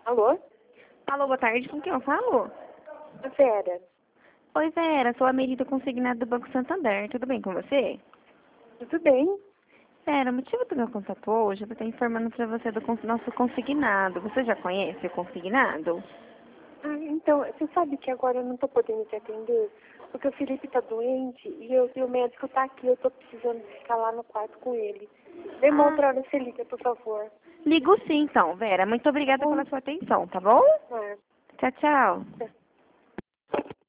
Alô? Alô, boa tarde. Com quem eu falo? Vera. Oi, Vera. Sou a Merida consignada do Banco Santander. Tudo bem com você? Tudo bem? Vera, o motivo do meu contato hoje é pra estar informando pra você do nosso consignado. Você já conhece o consignado? Então, você sabe que agora eu não tô podendo te atender, porque o Felipe tá doente e o médico tá aqui, eu tô precisando ficar lá no quarto com ele. Dê uma outra hora, você liga, por favor. Ligo sim, então, Vera. Muito Tá obrigada bom? pela sua atenção, tá bom? Ah, Tchau, tchau. tá.